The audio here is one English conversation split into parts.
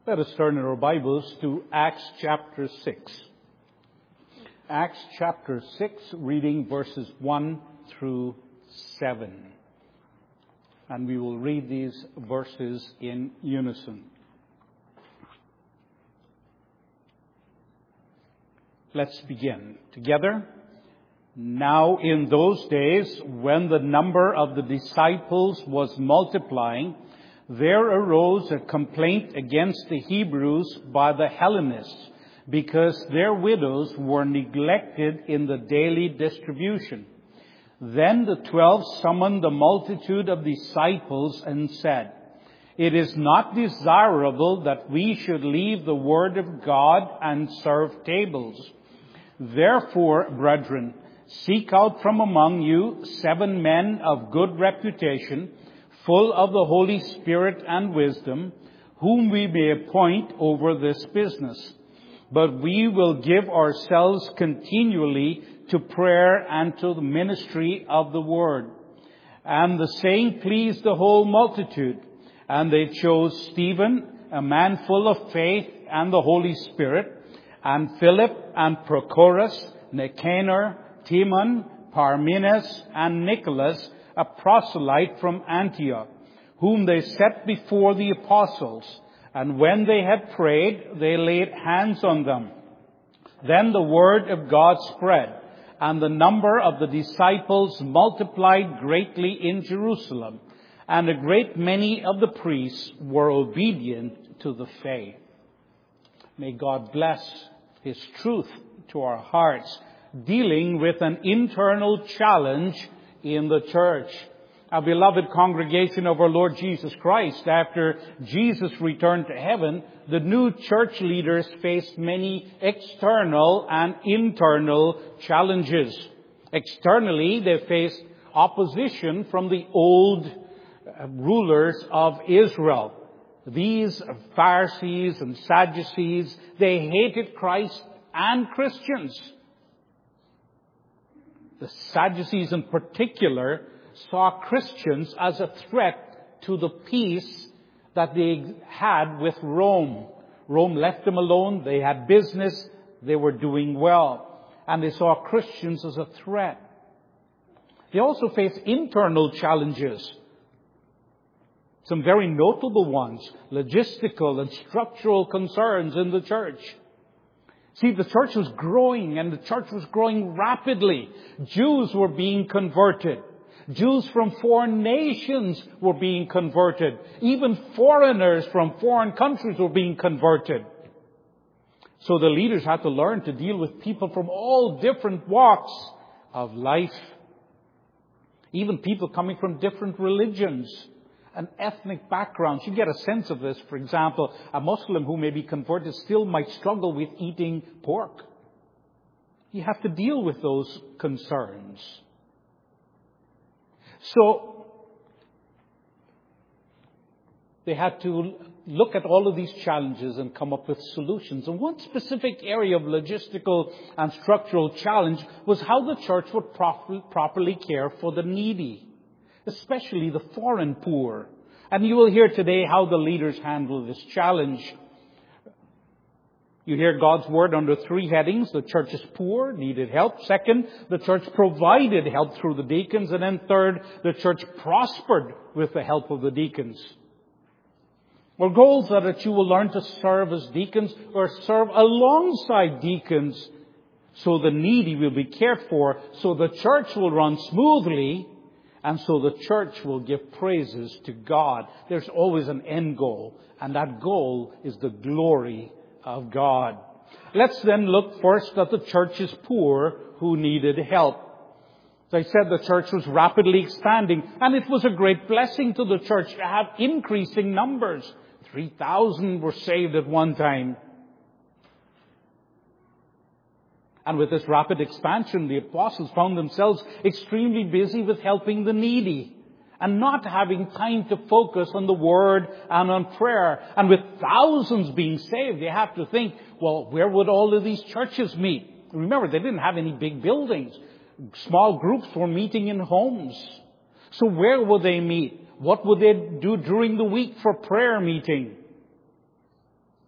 Let us turn in our Bibles to Acts chapter 6. Acts chapter 6, reading verses 1 through 7. And we will read these verses in unison. Let's begin together. Now in those days, when the number of the disciples was multiplying, there arose a complaint against the Hebrews by the Hellenists, because their widows were neglected in the daily distribution. Then the 12 summoned the multitude of disciples and said, "It is not desirable that we should leave the word of God and serve tables. Therefore, brethren, seek out from among you 7 men of good reputation, full of the Holy Spirit and wisdom, whom we may appoint over this business. But we will give ourselves continually to prayer and to the ministry of the word." And the saying pleased the whole multitude. And they chose Stephen, a man full of faith and the Holy Spirit, and Philip and Prochorus, Nicanor, Timon, Parmenas, and Nicholas, a proselyte from Antioch, whom they set before the apostles. And when they had prayed, they laid hands on them. Then the word of God spread, and the number of the disciples multiplied greatly in Jerusalem, and a great many of the priests were obedient to the faith. May God bless His truth to our hearts, dealing with an internal challenge in the church. Our beloved congregation of our Lord Jesus Christ, after Jesus returned to heaven, the new church leaders faced many external and internal challenges. Externally, they faced opposition from the old rulers of Israel. These Pharisees and Sadducees, they hated Christ and Christians. The Sadducees in particular saw Christians as a threat to the peace that they had with Rome. Rome left them alone. They had business. They were doing well. And they saw Christians as a threat. They also faced internal challenges. Some very notable ones. Logistical and structural concerns in the church. See, the church was growing, and the church was growing rapidly. Jews were being converted. Jews from foreign nations were being converted. Even foreigners from foreign countries were being converted. So the leaders had to learn to deal with people from all different walks of life. Even people coming from different religions and ethnic backgrounds. You get a sense of this. For example, a Muslim who may be converted still might struggle with eating pork. You have to deal with those concerns. So, they had to look at all of these challenges and come up with solutions. And one specific area of logistical and structural challenge was how the church would properly care for the needy, especially the foreign poor. And you will hear today how the leaders handle this challenge. You hear God's word under 3 headings. The church is poor, needed help. Second, the church provided help through the deacons. And then third, the church prospered with the help of the deacons. Our goals are that you will learn to serve as deacons or serve alongside deacons, so the needy will be cared for, so the church will run smoothly, and so the church will give praises to God. There's always an end goal, and that goal is the glory of God. Let's then look first at the church's poor who needed help. As I said, the church was rapidly expanding, and it was a great blessing to the church to have increasing numbers. 3,000 were saved at one time. And with this rapid expansion, the apostles found themselves extremely busy with helping the needy and not having time to focus on the word and on prayer. And with thousands being saved, they have to think, well, where would all of these churches meet? Remember, they didn't have any big buildings. Small groups were meeting in homes. So where would they meet? What would they do during the week for prayer meeting?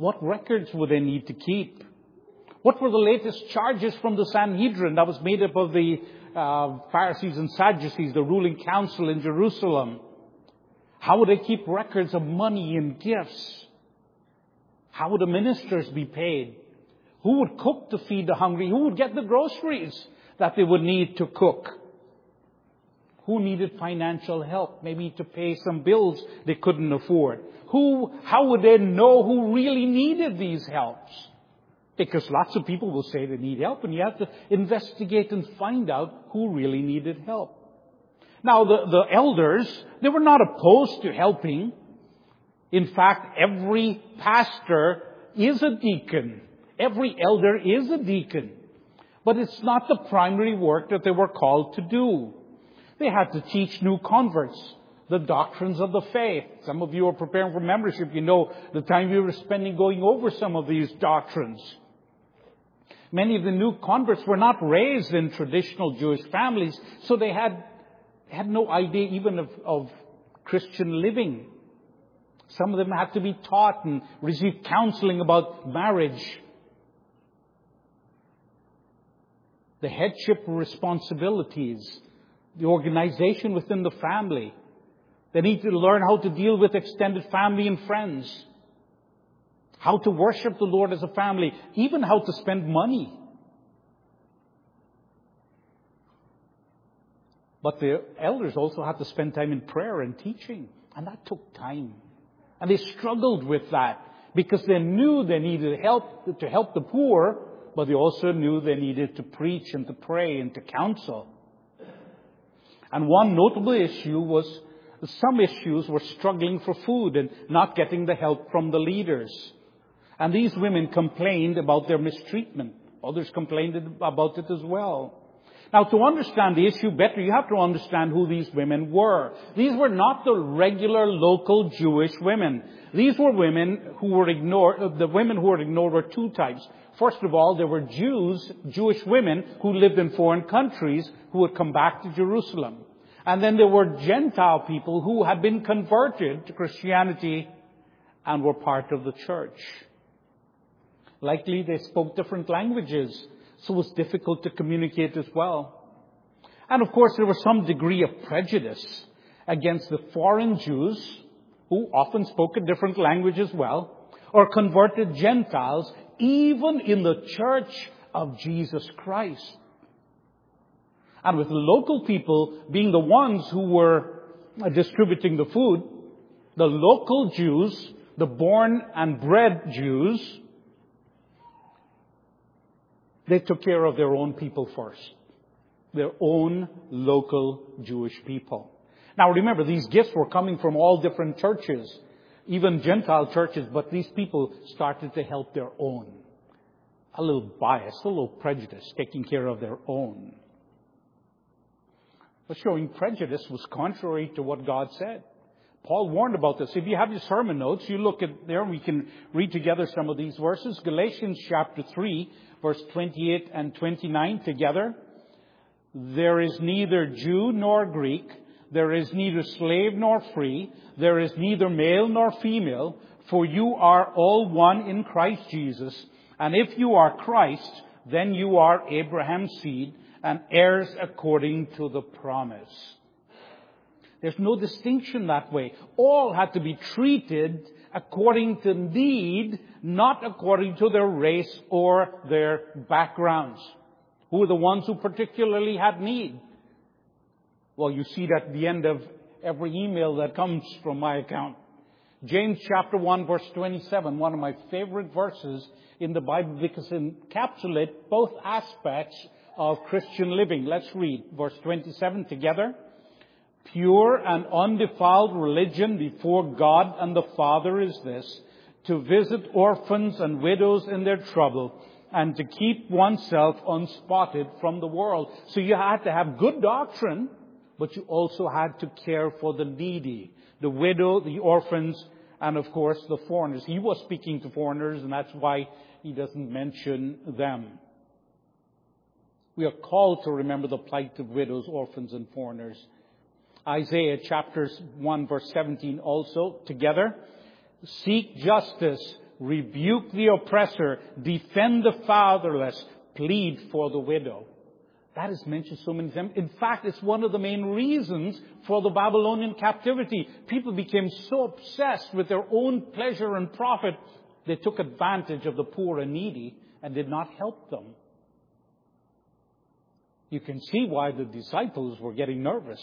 What records would they need to keep? What were the latest charges from the Sanhedrin that was made up of the Pharisees and Sadducees, the ruling council in Jerusalem? How would they keep records of money and gifts? How would the ministers be paid? Who would cook to feed the hungry? Who would get the groceries that they would need to cook? Who needed financial help, maybe to pay some bills they couldn't afford? How would they know who really needed these helps? Because lots of people will say they need help, and you have to investigate and find out who really needed help. Now, the elders, they were not opposed to helping. In fact, every pastor is a deacon. Every elder is a deacon. But it's not the primary work that they were called to do. They had to teach new converts the doctrines of the faith. Some of you are preparing for membership. You know the time you were spending going over some of these doctrines. Many of the new converts were not raised in traditional Jewish families, so they had no idea even of Christian living. Some of them had to be taught and receive counseling about marriage. The headship responsibilities, the organization within the family. They need to learn how to deal with extended family and friends. How to worship the Lord as a family. Even how to spend money. But the elders also had to spend time in prayer and teaching. And that took time. And they struggled with that. Because they knew they needed help to help the poor. But they also knew they needed to preach and to pray and to counsel. And one notable issue was some issues were struggling for food and not getting the help from the leaders. And these women complained about their mistreatment. Others complained about it as well. Now, to understand the issue better, you have to understand who these women were. These were not the regular local Jewish women. These were women who were ignored. The women who were ignored were two types. First of all, there were Jewish women who lived in foreign countries who would come back to Jerusalem. And then there were Gentile people who had been converted to Christianity and were part of the church. Likely they spoke different languages, so it was difficult to communicate as well. And of course there was some degree of prejudice against the foreign Jews, who often spoke a different language as well, or converted Gentiles, even in the church of Jesus Christ. And with the local people being the ones who were distributing the food, the local Jews, the born and bred Jews, they took care of their own people first. Their own local Jewish people. Now remember, these gifts were coming from all different churches, even Gentile churches, but these people started to help their own. A little bias, a little prejudice, taking care of their own. But showing prejudice was contrary to what God said. Paul warned about this. If you have your sermon notes, you look at there, we can read together some of these verses. Galatians chapter 3, verse 28 and 29 together. There is neither Jew nor Greek. There is neither slave nor free. There is neither male nor female. For you are all one in Christ Jesus. And if you are Christ, then you are Abraham's seed and heirs according to the promise. There's no distinction that way. All had to be treated according to need, not according to their race or their backgrounds. Who were the ones who particularly had need? Well, you see that at the end of every email that comes from my account. James chapter 1 verse 27, one of my favorite verses in the Bible because it encapsulates both aspects of Christian living. Let's read verse 27 together. Pure and undefiled religion before God and the Father is this, to visit orphans and widows in their trouble and to keep oneself unspotted from the world. So you had to have good doctrine, but you also had to care for the needy, the widow, the orphans, and of course the foreigners. He was speaking to foreigners, and that's why he doesn't mention them. We are called to remember the plight of widows, orphans, and foreigners. Isaiah chapters 1 verse 17 also together. Seek justice, rebuke the oppressor, defend the fatherless, plead for the widow. That is mentioned so many times. In fact, it's one of the main reasons for the Babylonian captivity. People became so obsessed with their own pleasure and profit, they took advantage of the poor and needy and did not help them. You can see why the disciples were getting nervous.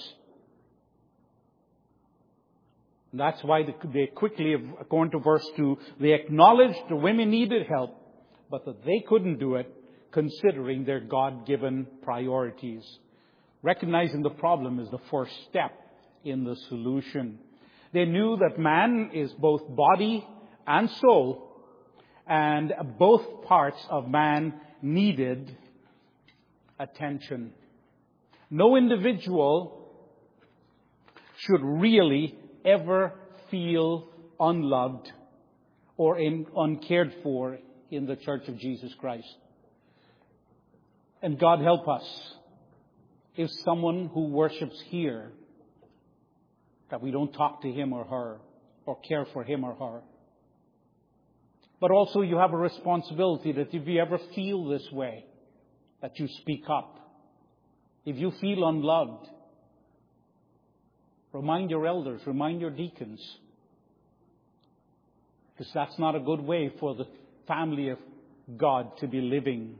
And that's why they quickly, according to verse 2, they acknowledged the women needed help, but that they couldn't do it, considering their God-given priorities. Recognizing the problem is the first step in the solution. They knew that man is both body and soul, and both parts of man needed attention. No individual should really ever feel unloved or uncared for in the Church of Jesus Christ. And God help us if someone who worships here, that we don't talk to him or her or care for him or her. But also you have a responsibility that if you ever feel this way, that you speak up. If you feel unloved, remind your elders, remind your deacons. Because that's not a good way for the family of God to be living.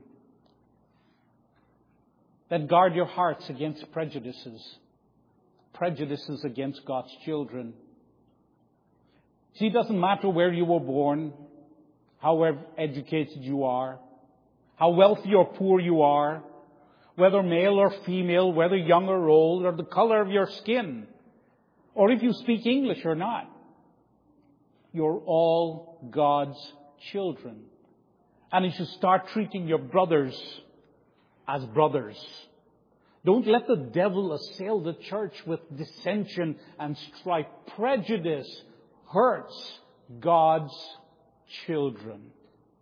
Then guard your hearts against prejudices. Prejudices against God's children. See, it doesn't matter where you were born, how educated you are, how wealthy or poor you are, whether male or female, whether young or old, or the color of your skin, or if you speak English or not. You're all God's children. And you should start treating your brothers as brothers. Don't let the devil assail the church with dissension and strife. Prejudice hurts God's children.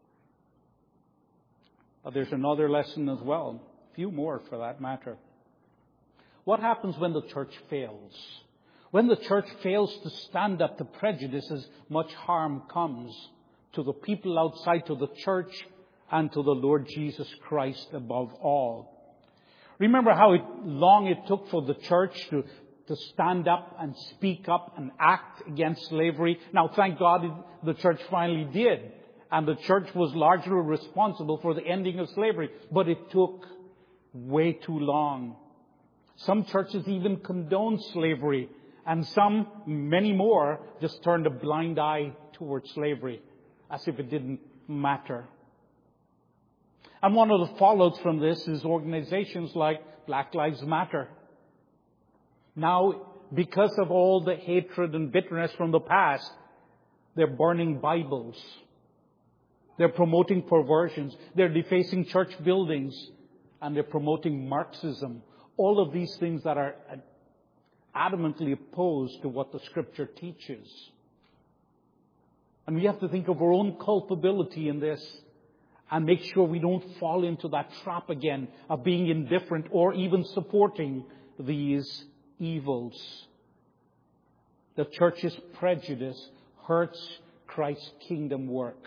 But there's another lesson as well. A few more for that matter. What happens when the church fails? When the church fails to stand up to prejudices, much harm comes to the people outside, to the church, and to the Lord Jesus Christ above all. Remember how long it took for the church to stand up and speak up and act against slavery. Now, thank God the church finally did. And the church was largely responsible for the ending of slavery. But it took way too long. Some churches even condoned slavery. And some, many more, just turned a blind eye towards slavery, as if it didn't matter. And one of the fallouts from this is organizations like Black Lives Matter. Now, because of all the hatred and bitterness from the past, they're burning Bibles. They're promoting perversions. They're defacing church buildings. And they're promoting Marxism. All of these things that are adamantly opposed to what the Scripture teaches. And we have to think of our own culpability in this and make sure we don't fall into that trap again of being indifferent or even supporting these evils. The church's prejudice hurts Christ's kingdom work.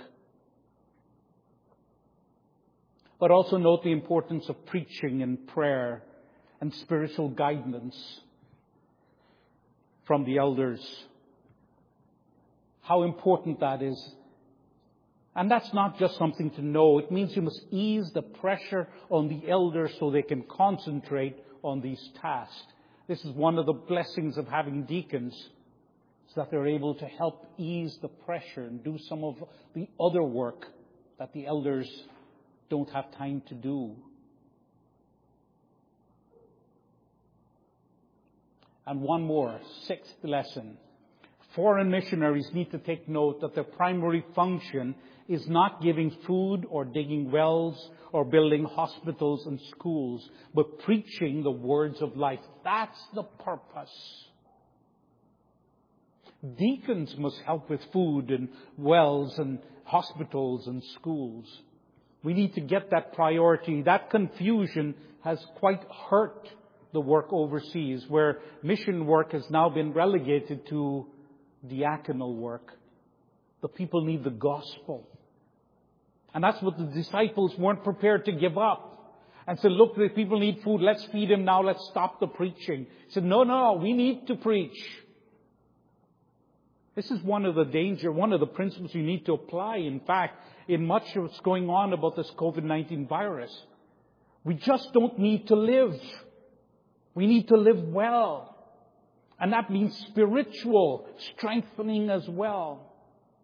But also note the importance of preaching and prayer and spiritual guidance from the elders. How important that is. And that's not just something to know. It means you must ease the pressure on the elders so they can concentrate on these tasks. This is one of the blessings of having deacons, is that they're able to help ease the pressure and do some of the other work that the elders don't have time to do. And one more, sixth lesson. Foreign missionaries need to take note that their primary function is not giving food or digging wells or building hospitals and schools, but preaching the words of life. That's the purpose. Deacons must help with food and wells and hospitals and schools. We need to get that priority. That confusion has quite hurt the work overseas, where mission work has now been relegated to diaconal work. The people need the gospel. And that's what the disciples weren't prepared to give up. And said, look, the people need food. Let's feed them now. Let's stop the preaching. He said, no, we need to preach. This is one of the principles you need to apply, in fact, in much of what's going on about this COVID-19 virus. We just don't need to live. We need to live well. And that means spiritual strengthening as well.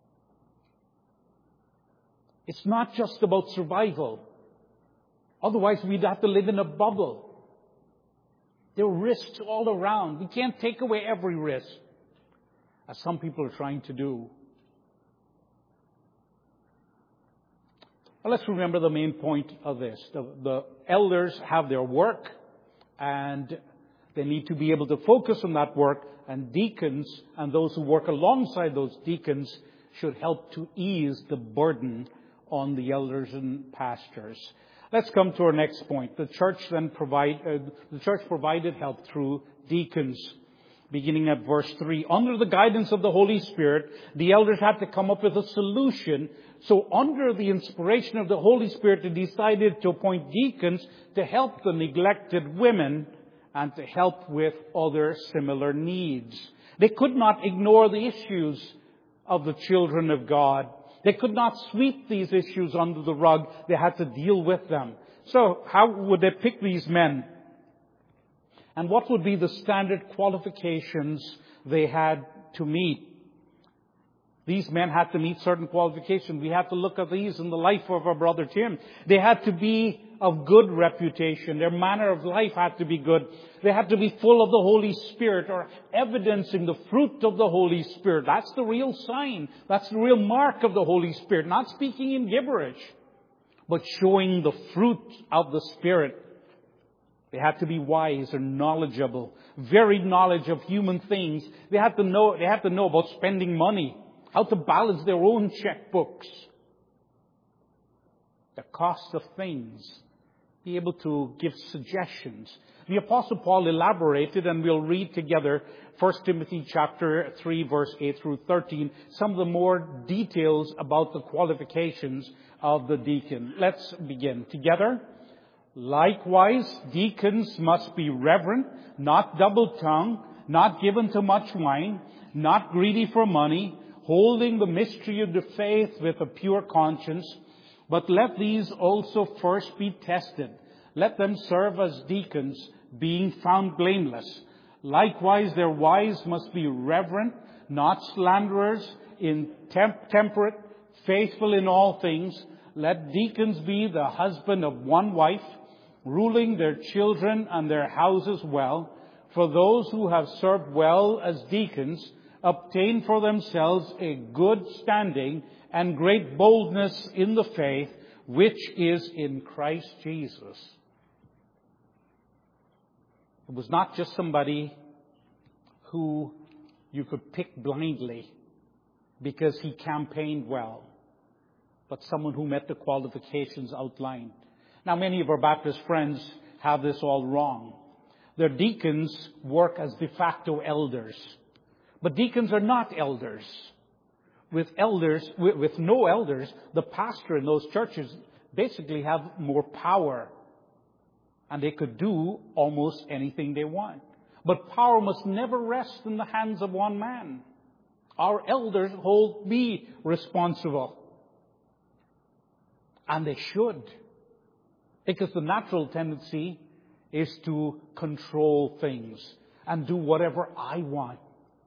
It's not just about survival. Otherwise, we'd have to live in a bubble. There are risks all around. We can't take away every risk, as some people are trying to do. Well, let's remember the main point of this. The elders have their work, and they need to be able to focus on that work, and deacons and those who work alongside those deacons should help to ease the burden on the elders and pastors. Let's come to our next point. The church provided help through deacons. Beginning at verse 3, under the guidance of the Holy Spirit, the elders had to come up with a solution. So under the inspiration of the Holy Spirit, they decided to appoint deacons to help the neglected women and to help with other similar needs. They could not ignore the issues of the children of God. They could not sweep these issues under the rug. They had to deal with them. So how would they pick these men? And what would be the standard qualifications they had to meet? These men had to meet certain qualifications. We have to look at these in the life of our brother Tim. They had to be of good reputation. Their manner of life had to be good. They had to be full of the Holy Spirit, or evidencing the fruit of the Holy Spirit. That's the real sign. That's the real mark of the Holy Spirit. Not speaking in gibberish, but showing the fruit of the Spirit. They had to be wise and knowledgeable, varied knowledge of human things. They had to know about spending money, how to balance their own checkbooks, the cost of things, be able to give suggestions. The Apostle Paul elaborated, and we'll read together 1 Timothy chapter 3, verse 8 through 13, some of the more details about the qualifications of the deacon. Let's begin together. Likewise, deacons must be reverent, not double-tongued, not given to much wine, not greedy for money, holding the mystery of the faith with a pure conscience. But let these also first be tested. Let them serve as deacons, being found blameless. Likewise, their wives must be reverent, not slanderers, temperate, faithful in all things. Let deacons be the husband of one wife, ruling their children and their houses well. For those who have served well as deacons obtain for themselves a good standing and great boldness in the faith, which is in Christ Jesus. It was not just somebody who you could pick blindly because he campaigned well, but someone who met the qualifications outlined. Now, many of our Baptist friends have this all wrong. Their deacons work as de facto elders. But deacons are not elders. With no elders, the pastor in those churches basically have more power. And they could do almost anything they want. But power must never rest in the hands of one man. Our elders hold me responsible. And they should. Because the natural tendency is to control things and do whatever I want.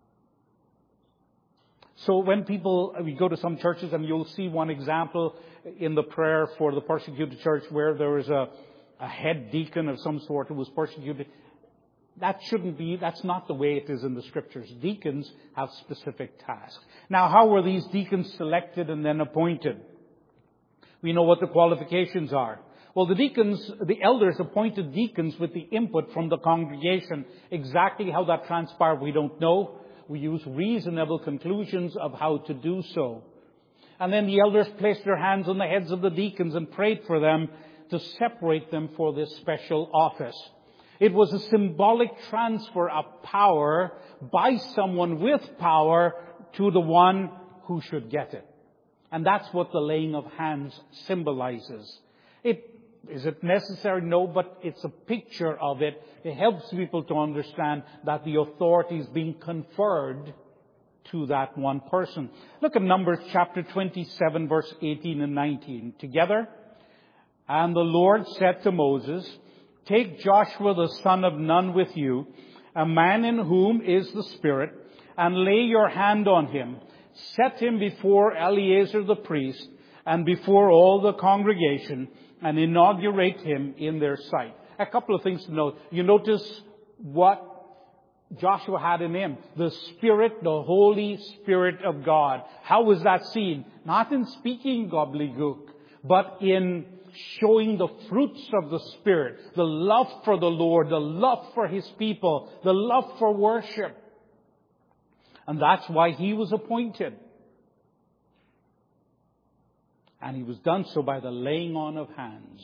So when we go to some churches, and you'll see one example in the prayer for the persecuted church where there is a head deacon of some sort who was persecuted. That's not the way it is in the Scriptures. Deacons have specific tasks. Now, how were these deacons selected and then appointed? We know what the qualifications are. Well, the elders appointed deacons with the input from the congregation. Exactly how that transpired, we don't know. We use reasonable conclusions of how to do so. And then the elders placed their hands on the heads of the deacons and prayed for them to separate them for this special office. It was a symbolic transfer of power by someone with power to the one who should get it. And that's what the laying of hands symbolizes. Is it necessary? No, but it's a picture of it. It helps people to understand that the authority is being conferred to that one person. Look at Numbers chapter 27, verse 18 and 19. Together. And the Lord said to Moses, take Joshua the son of Nun with you, a man in whom is the Spirit, and lay your hand on him. Set him before Eleazar the priest and before all the congregation, and inaugurate him in their sight. A couple of things to note. You notice what Joshua had in him. The Spirit, the Holy Spirit of God. How was that seen? Not in speaking gobbledygook, but in showing the fruits of the Spirit. The love for the Lord, the love for His people, the love for worship. And that's why he was appointed. And he was done so by the laying on of hands.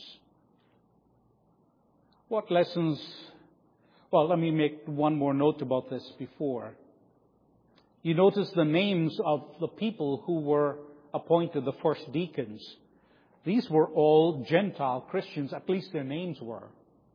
What lessons? Well, let me make one more note about this before. You notice the names of the people who were appointed, the first deacons. These were all Gentile Christians, at least their names were.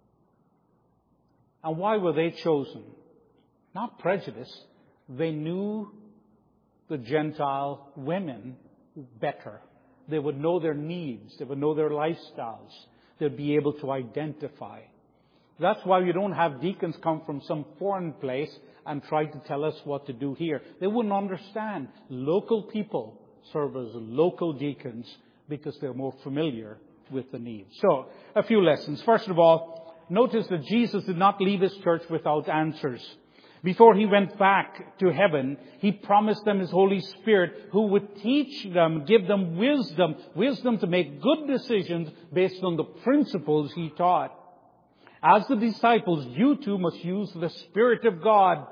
And why were they chosen? Not prejudice. They knew the Gentile women better. They would know their needs. They would know their lifestyles. They'd be able to identify. That's why we don't have deacons come from some foreign place and try to tell us what to do here. They wouldn't understand. Local people serve as local deacons because they're more familiar with the needs. So, a few lessons. First of all, notice that Jesus did not leave His church without answers. Before He went back to heaven, He promised them His Holy Spirit who would teach them, give them wisdom to make good decisions based on the principles He taught. As the disciples, you too must use the Spirit of God.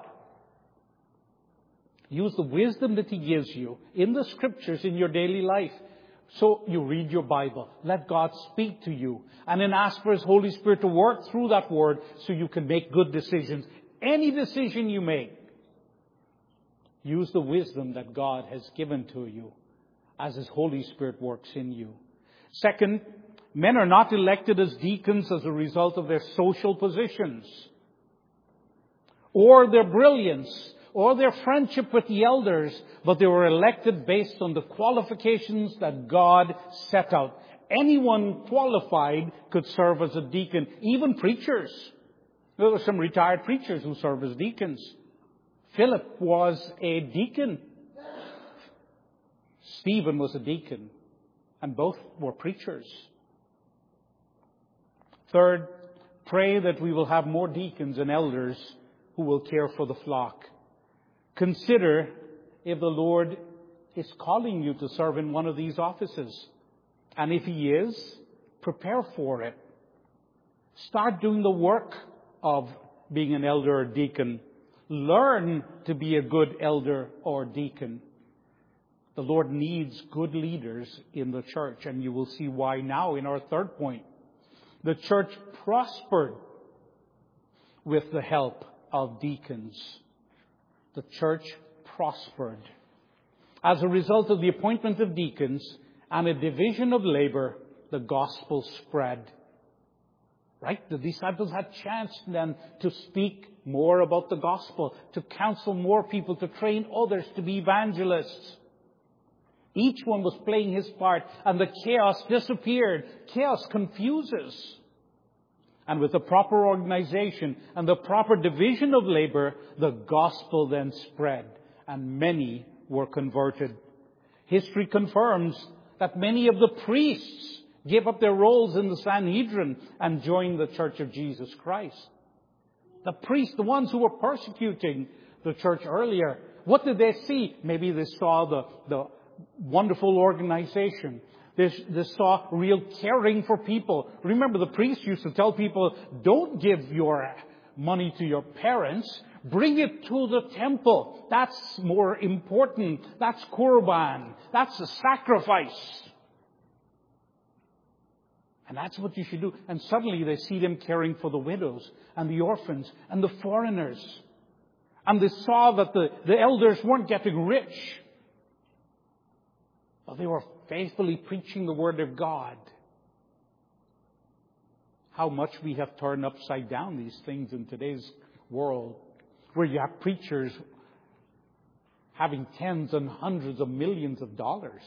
Use the wisdom that He gives you in the Scriptures in your daily life. So you read your Bible. Let God speak to you. And then ask for His Holy Spirit to work through that Word so you can make good decisions. Any decision you make, use the wisdom that God has given to you as His Holy Spirit works in you. Second, men are not elected as deacons as a result of their social positions or their brilliance or their friendship with the elders, but they were elected based on the qualifications that God set out. Anyone qualified could serve as a deacon, even preachers. There were some retired preachers who served as deacons. Philip was a deacon. Stephen was a deacon. And both were preachers. Third, pray that we will have more deacons and elders who will care for the flock. Consider if the Lord is calling you to serve in one of these offices. And if He is, prepare for it. Start doing the work of being an elder or deacon. Learn to be a good elder or deacon. The Lord needs good leaders in the church, and you will see why now in our third point. The church prospered with the help of deacons. The church prospered. As a result of the appointment of deacons and a division of labor, the gospel spread. Right? The disciples had chance then to speak more about the gospel, to counsel more people, to train others to be evangelists. Each one was playing his part, and the chaos disappeared. Chaos confuses. And with the proper organization and the proper division of labor, the gospel then spread, and many were converted. History confirms that many of the priests gave up their roles in the Sanhedrin and joined the Church of Jesus Christ. The priests, the ones who were persecuting the church earlier, what did they see? Maybe they saw the wonderful organization. They saw real caring for people. Remember, the priests used to tell people, don't give your money to your parents. Bring it to the temple. That's more important. That's Korban. That's a sacrifice. And that's what you should do. And suddenly they see them caring for the widows and the orphans and the foreigners. And they saw that the elders weren't getting rich. but they were faithfully preaching the Word of God. How much we have turned upside down these things in today's world, where you have preachers having tens and hundreds of millions of dollars.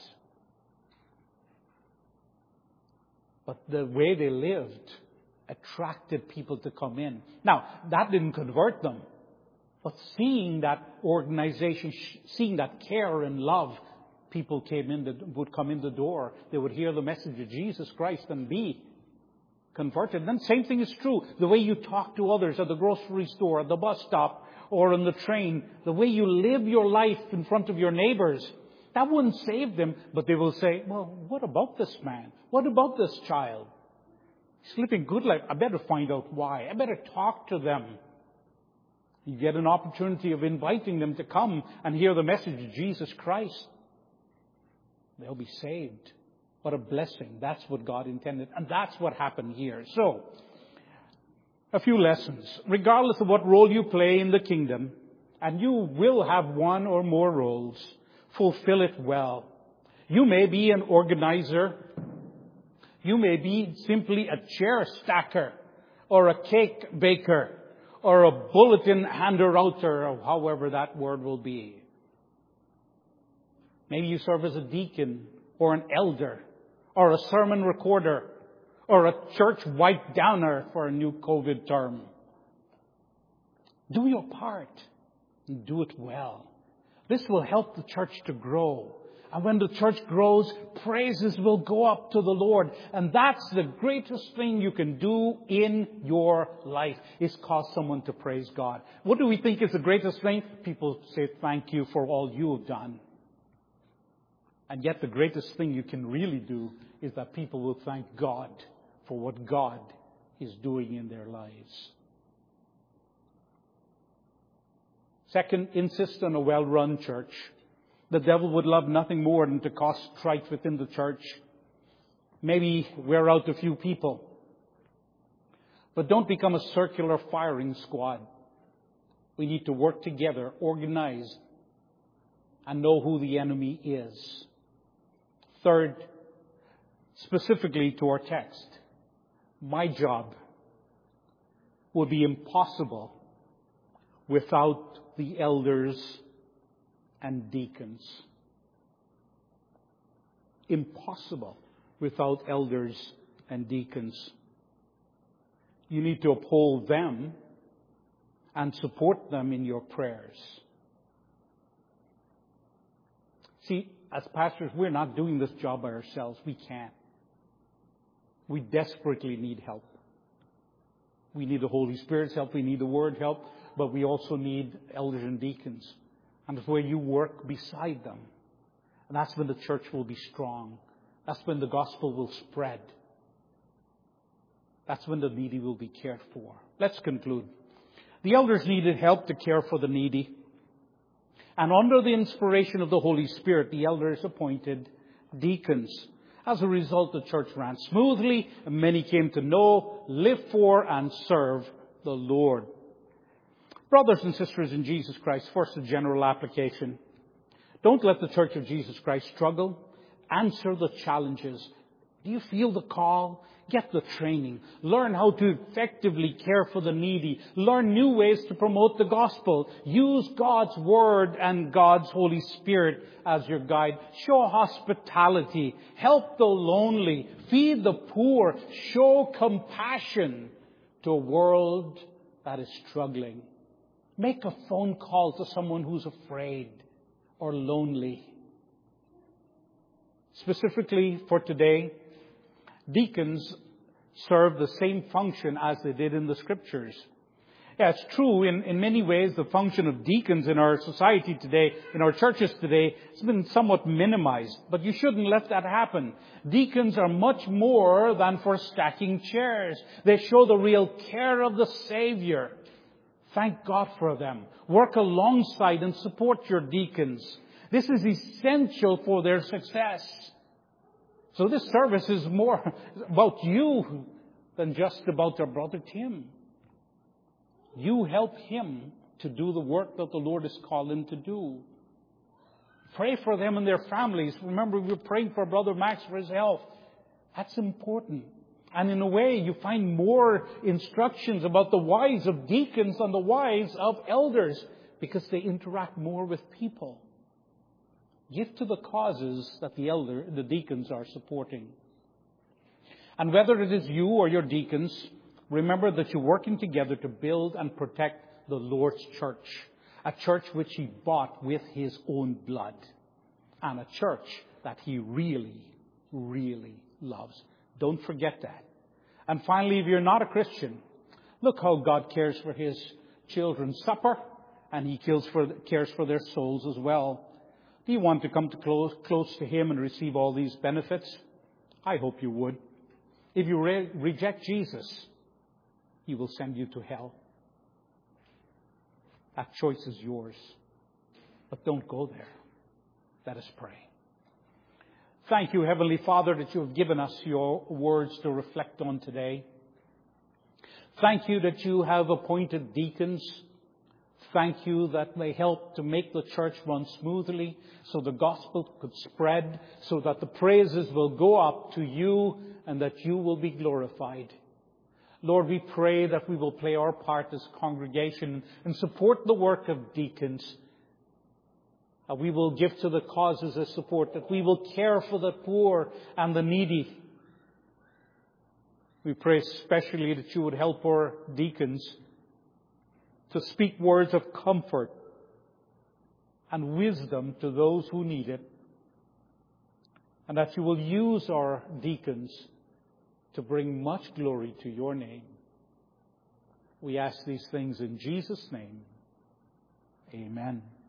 But the way they lived attracted people to come in. Now, that didn't convert them. But seeing that organization, seeing that care and love, people would come in the door. They would hear the message of Jesus Christ and be converted. Then same thing is true. The way you talk to others at the grocery store, at the bus stop, or on the train, the way you live your life in front of your neighbors, that wouldn't save them. But they will say, well, what about this man? What about this child? He's living good life. I better find out why. I better talk to them. You get an opportunity of inviting them to come and hear the message of Jesus Christ. They'll be saved. What a blessing. That's what God intended. And that's what happened here. So, a few lessons. Regardless of what role you play in the kingdom, and you will have one or more roles, fulfill it well. You may be an organizer. You may be simply a chair stacker, or a cake baker, or a bulletin hander-outer, or however that word will be. Maybe you serve as a deacon, or an elder, or a sermon recorder, or a church wipe downer for a new COVID term. Do your part and do it well. This will help the church to grow. And when the church grows, praises will go up to the Lord. And that's the greatest thing you can do in your life, is cause someone to praise God. What do we think is the greatest thing? People say thank you for all you have done. And yet the greatest thing you can really do is that people will thank God for what God is doing in their lives. Second, insist on a well-run church. The devil would love nothing more than to cause strife within the church. Maybe wear out a few people. But don't become a circular firing squad. We need to work together, organized, and know who the enemy is. Third, specifically to our text, my job would be impossible without the elders and deacons. Impossible without elders and deacons. You need to uphold them and support them in your prayers. See, as pastors, we're not doing this job by ourselves. We can't. We desperately need help. We need the Holy Spirit's help. We need the Word help. But we also need elders and deacons. And it's where you work beside them. And that's when the church will be strong. That's when the gospel will spread. That's when the needy will be cared for. Let's conclude. The elders needed help to care for the needy. And under the inspiration of the Holy Spirit, the elders appointed deacons. As a result, the church ran smoothly, and many came to know, live for, and serve the Lord. Brothers and sisters in Jesus Christ, first a general application. Don't let the Church of Jesus Christ struggle. Answer the challenges. Do you feel the call? Get the training. Learn how to effectively care for the needy. Learn new ways to promote the gospel. Use God's Word and God's Holy Spirit as your guide. Show hospitality. Help the lonely. Feed the poor. Show compassion to a world that is struggling. Make a phone call to someone who's afraid or lonely. Specifically for today, deacons serve the same function as they did in the Scriptures. Yeah, it's true in many ways the function of deacons in our society today, in our churches today, has been somewhat minimized. But you shouldn't let that happen. Deacons are much more than for stacking chairs. They show the real care of the Savior. Thank God for them. Work alongside and support your deacons. This is essential for their success. So this service is more about you than just about our brother Tim. You help him to do the work that the Lord has called him to do. Pray for them and their families. Remember, we were praying for Brother Max for his health. That's important. And in a way, you find more instructions about the wives of deacons and the wives of elders because they interact more with people. Give to the causes that the deacons are supporting. And whether it is you or your deacons, remember that you're working together to build and protect the Lord's church. A church which He bought with His own blood. And a church that He really, really loves. Don't forget that. And finally, if you're not a Christian, look how God cares for His children's supper. And He cares for their souls as well. Do you want to come close to Him and receive all these benefits? I hope you would. If you reject Jesus, He will send you to hell. That choice is yours. But don't go there. Let us pray. Thank you, Heavenly Father, that you have given us your words to reflect on today. Thank you that you have appointed deacons. Thank you that they help to make the church run smoothly so the gospel could spread, so that the praises will go up to you and that you will be glorified. Lord, we pray that we will play our part as congregation and support the work of deacons. We will give to the causes as support, that we will care for the poor and the needy. We pray especially that you would help our deacons to speak words of comfort and wisdom to those who need it. And that you will use our deacons to bring much glory to your name. We ask these things in Jesus' name. Amen.